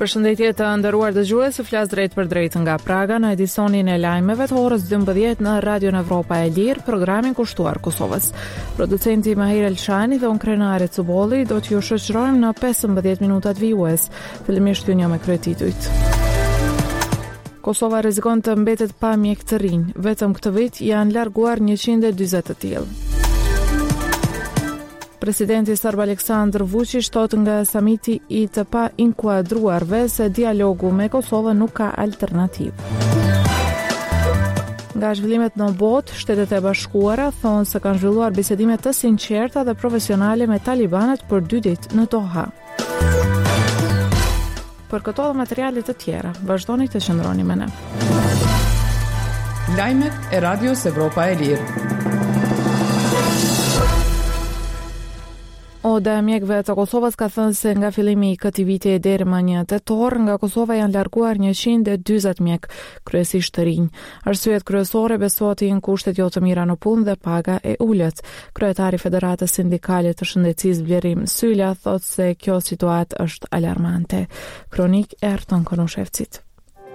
Përshëndetje të nderuar dëgjues, flas drejt për drejt nga Praga në edicionin e lajmeve të orës 12 në Radio Evropa e Lirë, programin kushtuar Kosovës. Producenti Mahir Elshani dhe unë Krenare Cubolli do t'ju shoqërojmë në 15 minutat vijues. Fillimisht ju një me kryetitujt. Kosova rrezikon të mbetet pa mjek të rinj. Vetëm këtë vit janë larguar 140 të tillë. Presidenti Serb Aleksandar Vučić thot nga samiti I të pa inkuadruarve se dialogu me Kosovën nuk ka alternativë. Nga zhvillimet në botë, Shtetet e Bashkuara thonë se kanë zhvilluar bisedime të sinqerta dhe profesionale me talibanët për 2 ditë në Doha. Për këto dhe materiale të tjera, vazhdoni të qëndroni me ne. Lajmet e Radios Evropa e Lirë. Oda e mjekëve të Kosovës ka thënë se nga fillimi I këtij viti deri më 1 tetor, nga Kosova janë larguar 140 mjek, kryesisht të rinj. Arsyet kryesore besohet janë kushtet jo të mira në punë dhe paga e ulët. Kryetari I Federatës Sindikale të Shëndetësisë Vlerim Sylla thotë se kjo situatë është alarmante. Kronik e Arton Konushevcit.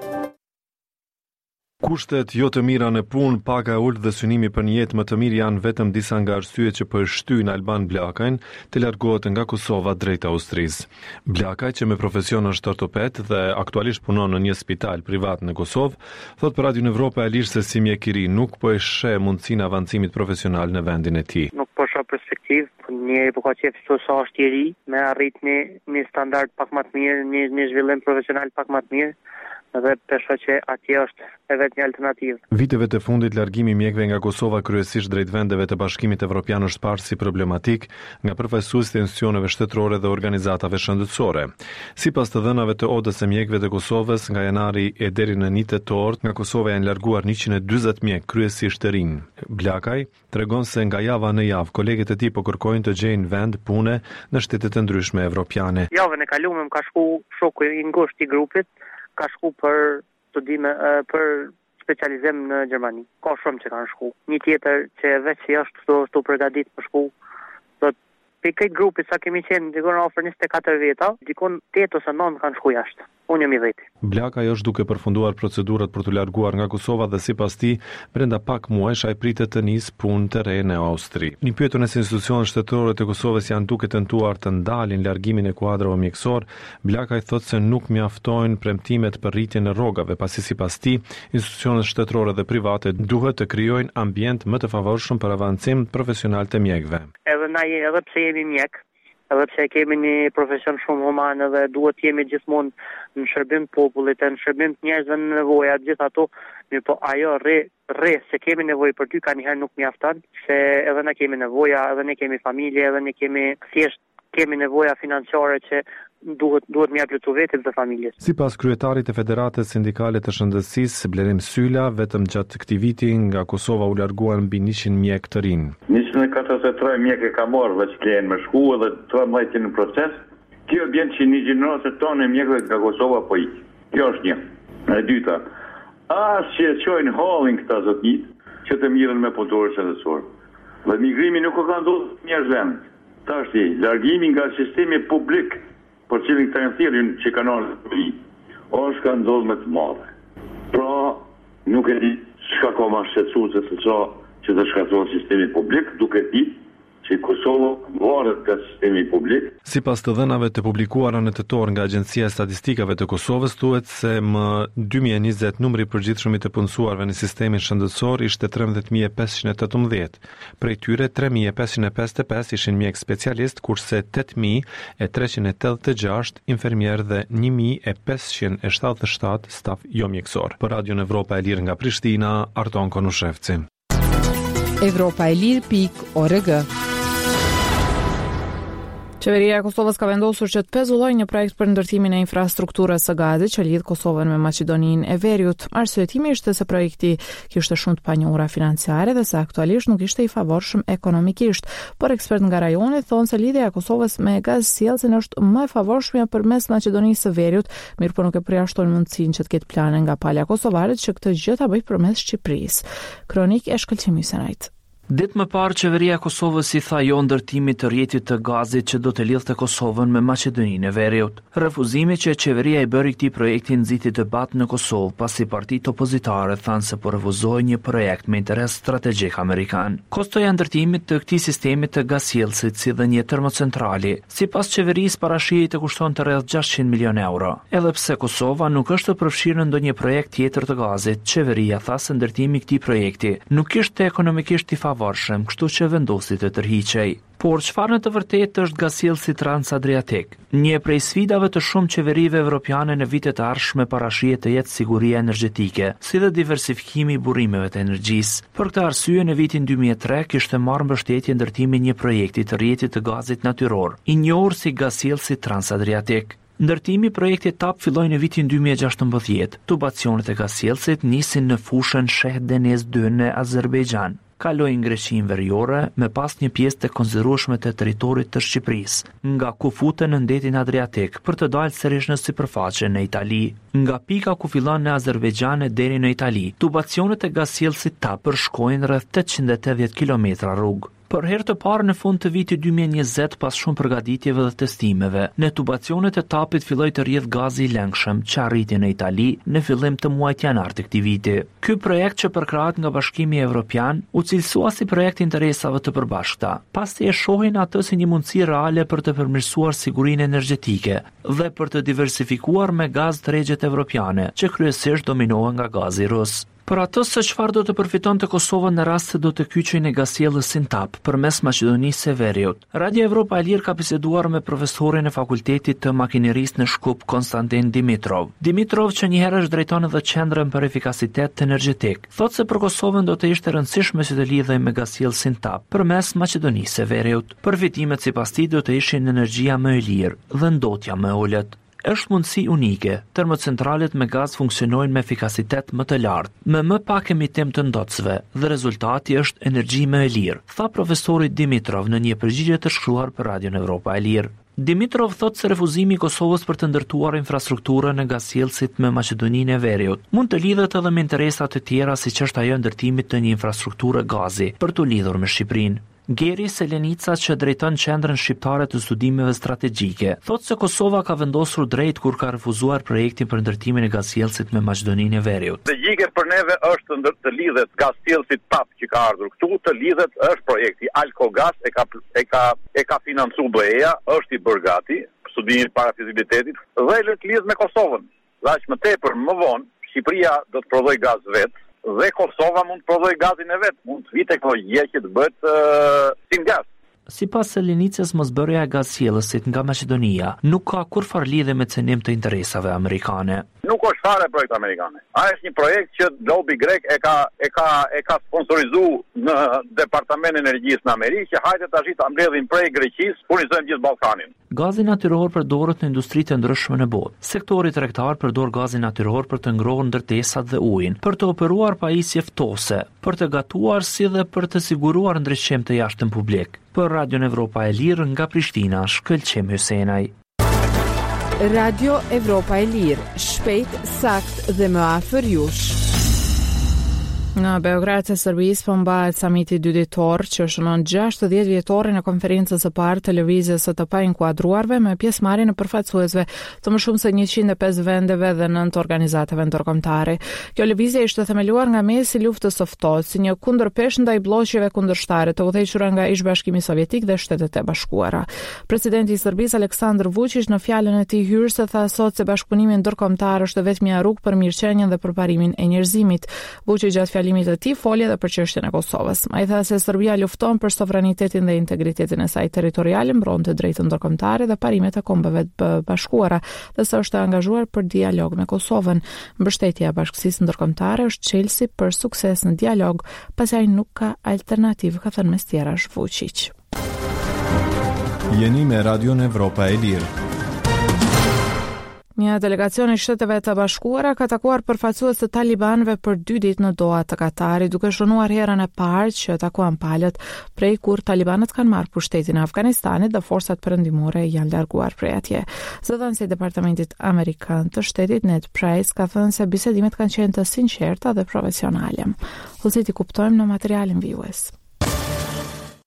Kushtet jo të mira në punë, paga e ulët dhe synimi për një jetë më të mirë janë vetëm disa nga arsyet që përshtyjnë Alban Blakajn të largohet nga Kosova drejt Austrisë. Blakaj, që me profesion është ortoped dhe aktualisht punon në një spital privat në Kosovë, thot për Radio Evropa e Lirë se si mjek I ri nuk po e sheh mundësinë avancimit profesional në vendin e tij. Nuk po shoh perspektivë, një po ka qef sa është I ri, me arrit një standard pak më të mirë, një zhvillim profesional pak më të mirë. Dhe pesha që atje është e vetë një alternativë. Viteve të fundit largimi I mjekëve nga Kosova kryesisht drejt vendeve të Bashkimit Evropian është parë si problematik nga përfaqësuesit e institucioneve shtetërore dhe organizatave shëndetësore. Sipas të dhënave të Odës së mjekëve të Kosovës, nga janari e deri në 1 tetor, nga Kosova janë larguar 140 mjek, kryesisht të rinj. Blakaj tregon se nga java në javë kolegët e tij po kërkojnë të gjejnë vend pune në shtetet e ndryshme evropiane. Javën e kaluar më ka shku shoku I ngushtë I grupit, ka shku për studime për specializim në Gjermani. Ka shumë që kanë shku. Një tjetër që veç që është të përgatit për shku. Do të këtë grupi sa kemi qenë dikon ofër 24 vjeta, dikon 8 ose 9 kanë shku jashtë. Unë jam I 10. Blakaj është duke përfunduar procedurat për të larguar nga Kosova dhe sipas tij, brenda pak muajsh ai pritet të nisë punë të re në Austri. Një pyetur nëse institucionet shtetërore të Kosovës janë duke tentuar të ndalin largimin e kuadrave mjekësor, Blakaj thotë se nuk mjaftojnë premtimet për rritjen e rrogave, pasi sipas tij, institucionet shtetërore dhe private duhet të krijojnë ambient më të favorshëm për avancim profesional të mjekëve. Edhe pse jemi mjek, edhe pse kemi një profesion shumë human dhe duhet jemi gjithmonë në shërbim të popullit, në shërbim të njerëzve në nevoja, gjithë ato, mirë po ajo rre se kemi nevojë për ty ka njëherë nuk mjafton, se edhe ne kemi nevoja, edhe ne kemi familje, edhe ne kemi nevoja financiare që duhet më plotësu vetëm të familjes. Sipas kryetarit të Federatës Sindikale të Shëndetësisë Blerim Sylla, vetëm gjatë këtij viti nga Kosova u larguan mbi 100 mjek të rinj. 143 mjek e ka marrë dhe që kanë më shku edhe 13 në proces. Kjo bën që një gjenerose tonë mjekëve nga Kosova po ik. Kjo është një. E dyta, as që çojnë hallin këta zotit që të mirën me punëtorë shëndetësor. Dhe migrimi nuk ka ndodhur njerëz vend. Tash largimi nga sistemi publik për cilin këta janë thirrë që kanë ardhur është ka ndodhur më të madhe. Pra, nuk e di çka ka më shqetësuese se që të shkatërrohet sistemi publik, duke ditë që Kosova varet nga sistemi publik. Sipas të dhënave të publikuara në tetor nga Agjencia e Statistikave të Kosovës, thuhet se më 2020 numri I përgjithshëm I të punësuarve në sistemin shëndetësor ishte 13.518. Prej tyre 3.555 ishin mjek specialist, kurse 8.386 infermier dhe 1.577 staf jo mjekësor. Për Radio Evropa e Lirë nga Prishtina, Arton Konushevci. Evropaelir.org. Qeveria e Kosovës ka vendosur që të pezullojë një projekt për ndërtimin e infrastrukturës së gazit që lidh Kosovën me Maqedoninë e Veriut. Arsyetimi ishte se projekti kishte shumë të panjohura financiare dhe se aktualisht nuk ishte I favorshëm ekonomikisht, por ekspert nga rajoni thonë se lidhja e Kosovës me gaz sjellësin është më e favorshme përmes Maqedonisë së Veriut, mirë po nuk e përjashton mundësinë që të ketë plane nga palja kosovare që këtë gjë ta bëjë përmes Shqipërisë. Kronik e shkëlqimi Senajt. Ditë më parë, qeveria e Kosovës i tha jo ndërtimit të rrjetit të gazit që do të lidhte Kosovën me Maqedoninë e Veriut. Refuzimi që qeveria i bëri këtij projekti nxiti debat në Kosovë, pasi partitë opozitare thanë se po refuzohej një projekt me interes strategjik amerikan. Kostoja e ndërtimit të këtij sistemi të gasjellësit, si dhe një termocentrali, sipas qeverisë parashihej të kushtonte rreth 600 milionë euro. Edhe pse Kosova nuk është përfshirë në ndonjë projekt tjetër të gazit, qeveria tha se ndërtimi i këtij projekti nuk ishte ekonomikisht i varshëm, kështu që vendosi të tërhiqej. Por çfarë në të vërtetë është gasjellësi Transadriatik? Një prej sfidave të shumë qeverive evropiane në vitet e ardhshme parashihet të jetë siguria energjetike, si dhe diversifikimi i burrimeve të energjisë. Për këtë arsye, në vitin 2003 kishte marrë mbështetje ndërtimi një projekti të rrjetit të gazit natyror, i njohur si gasjellësi Transadriatik. Ndërtimi i projektit TAP filloi në vitin 2016. Tubacionet e gasjellësit nisin në fushën Sheh Deniz 2 në Azerbejxhan. Kaloi në Greqinë Veriore me pas një pjesë të konsiderueshme të territorit të Shqipërisë, nga ku futen në ndetin Adriatik për të dalë sërish në sipërfaqe në Itali. Nga pika ku fillon në Azerbejxhan e deri në Itali, tubacionet e gasjellësit TAP përshkojnë rreth 880 kilometra rrugë. Për herë të parë në fund të vitit 2020, pas shumë përgatitjeve dhe testimeve, në tubacionet e TAP-it filloi të rrjedh gazi i lëngshëm që arriti në Itali në fillim të muajit janar të këtij viti. Ky projekt që përkrahet nga Bashkimi Evropian u cilësua si projekt interesave të përbashkëta. Pasi e shohin atë si një mundësi reale për të përmirësuar sigurinë energjetike dhe për të diversifikuar me gaz tregjet evropiane, që kryesisht dominohen nga gazi rus. Për atë se çfarë do të përfitonte Kosova në rast se do të kyçej në gasjellësin TAP përmes Maqedonisë së Veriut. Radio Evropa e Lirë ka biseduar me profesorin e Fakultetit të Makinerisë në Shkup, Konstantin Dimitrov. Dimitrov, që një herë është drejton edhe qendrën për efikasitet energjetik, thotë se për Kosovën do të ishte rëndësishme që të lidhej me gasjellësin TAP përmes Maqedonisë së Veriut. Përfitimet sipas tij do të ishin energjia më e lirë dhe ndotja më e ulët. Është mundësi unike. Termocentralet me gaz funksionojnë me efikasitet më të lartë, me më pak emitim të ndotësve, dhe rezultati është energji më e lirë, tha profesori Dimitrov në një përgjigje të shkruar për Radion Evropa e Lirë. Dimitrov thotë se refuzimi i Kosovës për të ndërtuar infrastrukturën e gasjellësit me Maqedoninë e Veriut mund të lidhet edhe me interesa të tjera, siç është ajo ndërtimit të një infrastrukture gazi për të lidhur me Shqipërinë. Geri Selenica, që drejton qendrën shqiptare të studimeve strategjike, thotë se Kosova ka vendosur drejt kur ka refuzuar projektin për ndërtimin e gasjellësit me Maqedoninë e Veriut. Strategjike për neve është të lidhet gasjellësit TAP që ka ardhur këtu, të lidhet është projekti Alkogas, e ka financuar BE-ja, është i bërë gati, studimi para fizibilitetit, dhe le të lidhet me Kosovën. Dhe aq më tepër më vonë, Shqipëria do të prodhojë gaz vetë, dhe Kosova mund të prodhojë gazin e vet, mund të vi teknologjia që të bëhet sin gaz. Sipas Selenicës, mosbërja e gasjellësit nga Maqedonia nuk ka kurrfarë lidhje me cënim të interesave amerikane. Nuk është fare projekt amerikane. Ai është një projekt që lobi grek e ka sponsorizuar në Departamentin e Energjisë në Amerikë, që hajde tash ta mbledhin prej Greqisë, furnizojmë gjithë Ballkanin. Gazi natyror përdoret në industritë të ndryshme në botë. Sektori tregtar përdor gazin natyror për të ngrohur ndërtesat dhe ujin, për të operuar pajisje ftose, për të gatuar si dhe për të siguruar ndriçim të jashtëm publik. Për Radion Evropa e Lirë nga Prishtina, Shkëlqim Hysenaj. Radio Evropa e Lirë, shpejt, sakt dhe më afër jush. Në Beograd e Serbisë po mbahet samiti 2 ditor që shënon 60 vjetorin e konferencës së parë të lëvizjes së të painkuadruarve me pjesëmarrje në përfaqësuesve të më shumë se 105 vendeve dhe 9 organizatave ndërkombëtare. Kjo lëvizje ishte themeluar nga mesi i luftës së ftohtë si një kundërpeshë ndaj bllokëve kundërshtare të udhëhequra nga Ish-Bashkimi Sovjetik dhe Shtetet e Bashkuara. Presidenti i Serbisë Aleksandar Vučić në fjalën e tij hyrëse tha sot se bashkëpunimi ndërkombëtar është vetëm një rrugë për mirëqenien dhe përparimin e njerëzimit. Vučić gjatë limit të tij foli edhe për çështjen e Kosovës. Ai tha se Serbia lufton për sovranitetin dhe integritetin e saj territorial, mbron të drejtën ndërkombëtare dhe parimet e kombeve të bashkuara, dhe se është angazhuar për dialog me Kosovën. Mbështetja e bashkësisë ndërkombëtare është çelësi për sukses në dialog, pasi ai nuk ka alternativë, ka thënë mes tjerash Vučić. Jeni me Radion Evropa e Lirë. Një delegacion i Shteteve të Bashkuara ka takuar përfaqësues të talibanëve për 2 ditë në Doha të Katarit, duke shënuar herën e parë që takuan palët prej kur talibanët kanë marrë pushtetin e Afganistanit dhe forcat perëndimore janë larguar prej atje. Zëdhënësi i Departamentit Amerikan të Shtetit Ned Price ka thënë se bisedimet kanë qenë të sinqerta dhe profesionale. Ose ti kuptojmë në materialin vijues.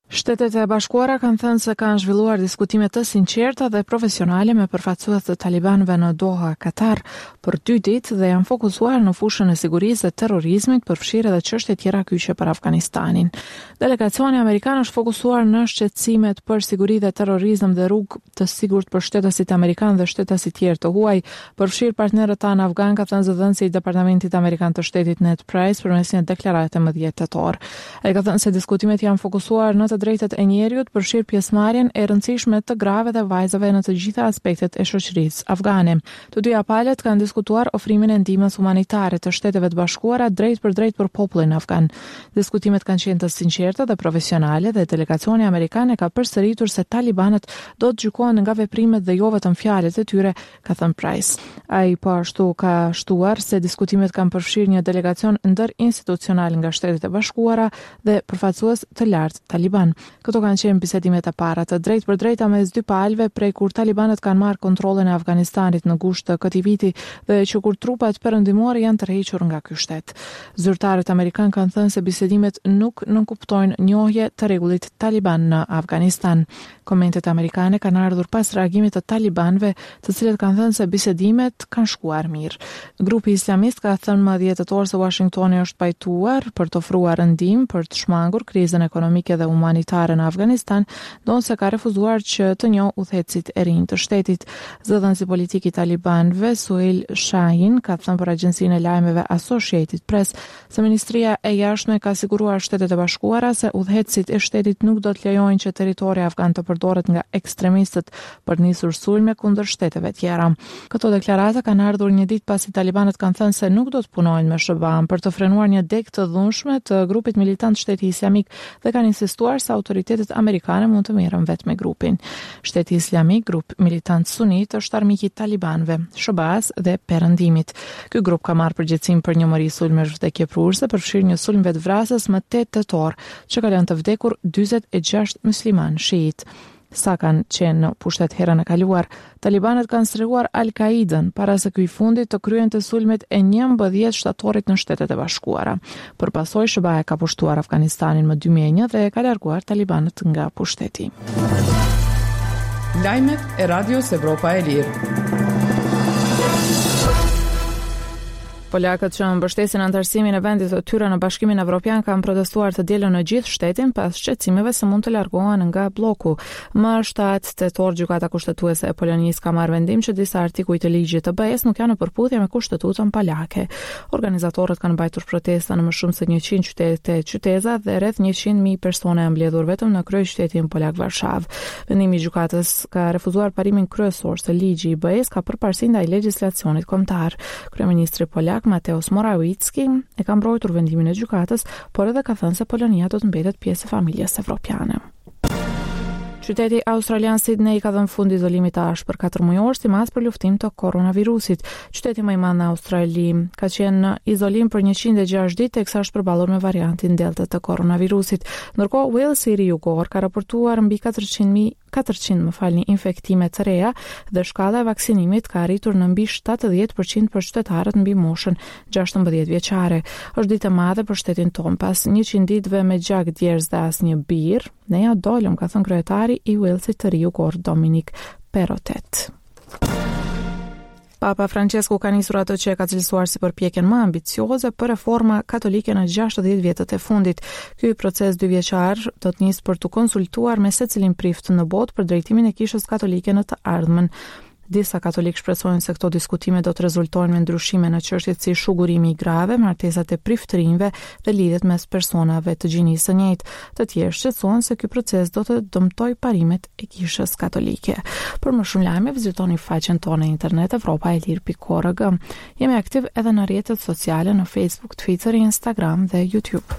Shtetet e Bashkuara kanë thënë se kanë zhvilluar diskutime të sinqerta dhe profesionale me përfaqësues të talibanëve në Doha, Katar, për 2 ditë dhe janë fokusuar në fushën e sigurisë dhe terrorizmit, përfshirë edhe çështje tjera kyçe për Afganistanin. Delegacioni amerikan është fokusuar në shqetësimet për siguri dhe terrorizëm dhe rrugë të sigurt për shtetasit amerikan dhe shtetasit tjerë të huaj, përfshirë partnerët tanë afgan, ka thënë zëdhënësi i Departamentit Amerikan të Shtetit Ned Price përmes një deklarate më 10 tetor. Ai ka thënë se diskutimet janë fokusuar në drejtet e njerëzit, përfshirë pjesëmarrjen e rëndësishme të grave dhe vajzave në të gjitha aspektet e shoqërisë afgane. Të dyja palët kanë diskutuar ofrimin e ndihmës humanitare të Shteteve të Bashkuara drejt për popullin afgan. Diskutimet kanë qenë të sinqerta dhe profesionale dhe delegacioni amerikan e ka përsëritur se talibanët do të gjykohen nga veprimet dhe jo vetëm fjalët e tyre, ka thënë Price. Ai po ashtu ka shtuar se diskutimet kanë përfshirë një delegacion ndërinstitucional nga Shtetet e Bashkuara dhe përfaqësues të lartë taliban. Këto kanë qenë bisedimet e para të drejt për drejta mes 2 palëve prej kur talibanët kanë marrë kontrollin e Afganistanit në gusht të këtij viti dhe që kur trupat perëndimore janë tërhequr nga ky shtet. Zyrtarët amerikanë kanë thënë se bisedimet nuk nënkuptojnë njohje të rregullit taliban në Afganistan. Komentet amerikane kanë ardhur pas reagimit të talibanëve, të cilët kanë thënë se bisedimet kanë shkuar mirë. Grupi islamist ka thënë më 10 tetor se Washingtoni është pajtuar për të ofruar ndihmë për të shmangur krizën ekonomike dhe humanitare në Afganistan, ndonse ka refuzuar që të njohë udhëheqësit e rinj të shtetit. Zëdhënësi politik i talibanëve, Suhail Shahin, ka thënë për agjencinë e lajmeve Associated Press se Ministria e Jashtme ka siguruar Shtetet e Bashkuara se udhëheqësit e shtetit nuk do të lejojnë që territori afgan të përdoret nga ekstremistët për nisur sulme kundër shteteve tjera. Këto deklarata kanë ardhur një ditë pasi talibanët kanë thënë se nuk do të punojnë me SHBA për të frenuar një degë të dhunshme të grupit militant Shteti Islamik dhe kanë insistuar se autoritetet amerikane mund të merren vetë me grupin. Shteti Islamik, grup militant sunit, është armiq i talibanëve, SHBA-s dhe Perëndimit. Ky grup ka marrë përgjegjësinë për një vdekje vdekjeprurse, përfshirë një sulm vetvrasës më 8 tetor, që ka lënë të vdekur 46 musliman shiit. Sa kanë qenë në pushtet herën e kaluar, talibanët kanë strehuar Al-Qaidën para se ky i fundit të kryente sulmet e 11 shtatorit në Shtetet e Bashkuara. Përpasoj SHBA ka pushtuar Afganistanin më 2001 dhe ka larguar talibanët nga pushteti. Lajmet e Radios Evropa e Lirë. Polakët që mbështesin antarësimin e vendit të tyre në Bashkimin Evropian kanë protestuar të dielën në gjithë shtetin pas shqetësimeve se mund të largohen nga bloku. Më 7 tetor gjykata kushtetuese e Polonisë ka marrë vendim që disa artikuj të ligjit të BE-s nuk janë në përputhje me kushtetutën polake. Organizatorët kanë mbajtur protesta në më shumë se 100 qytete qyteza dhe rreth 100.000 persona janë mbledhur vetëm në kryeqytetin polak Varshavë. Vendimi i gjykatës ka refuzuar parimin kryesor se ligji i BE-s ka përparësi ndaj legjislacionit kombëtar. Kryeministri polak Mateusz Morawiecki e ka mbrojtur vendimin e gjykatës, por edhe ka thënë se Polonia do të mbetet pjesë e familjes evropiane. Qyteti australian Sydney ka dhënë fund izolimit të ashpër 4 mujor sipas për luftim të koronavirusit. Qyteti më i madh në Australi ka qenë në izolim për 106 ditë teksa është përballur me variantin Delta të koronavirusit. Ndërkohë Wales i Jugor ka raportuar mbi 400 infektime të reja dhe shkalla e vaksinimit ka arritur në mbi 70% për qytetarët mbi moshën 16 vjeçare. Është ditë e madhe për shtetin ton pas 100 ditëve me gjak djerz dhe asnjë birr. Ne ja dolëm, ka thënë kryetari i Walesit të Jugor Dominic Perrottet. Papa Francesco ka nisur ato që e ka cilësuar si përpjekjen më ambicioze për reforma katolike në 60 vjetët e fundit. Ky proces 2 vjeçar do të nisë për të konsultuar me secilin prift në botë për drejtimin e kishës katolike në të ardhmen. Disa katolikë shpresojnë se këto diskutime do të rezultojnë me ndryshime në çështjet si shugurimi i grave, martesat e priftërinjve dhe lidhjet mes personave të gjinisë së njëjtë. Të tjerë shqetësohen se ky proces do të dëmtojë parimet e kishës katolike. Për më shumë lajme vizitoni faqen tonë në internet evropaelir.org. Jemi aktiv edhe në rrjetet sociale në Facebook, Twitter, Instagram dhe YouTube.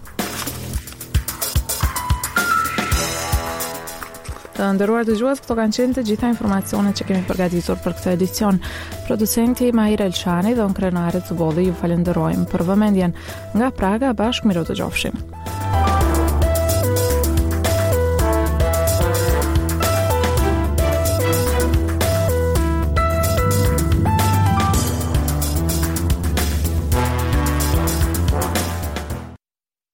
Të nderuar dëgjues, këto kanë qenë të gjitha informacionet që kemi përgatitur për këtë edicion. Producenti Mahir Elshani dhe unë krenare Cugolli ju falenderojmë për vëmendjen. Nga Praga, bashkë miro të gjofshim.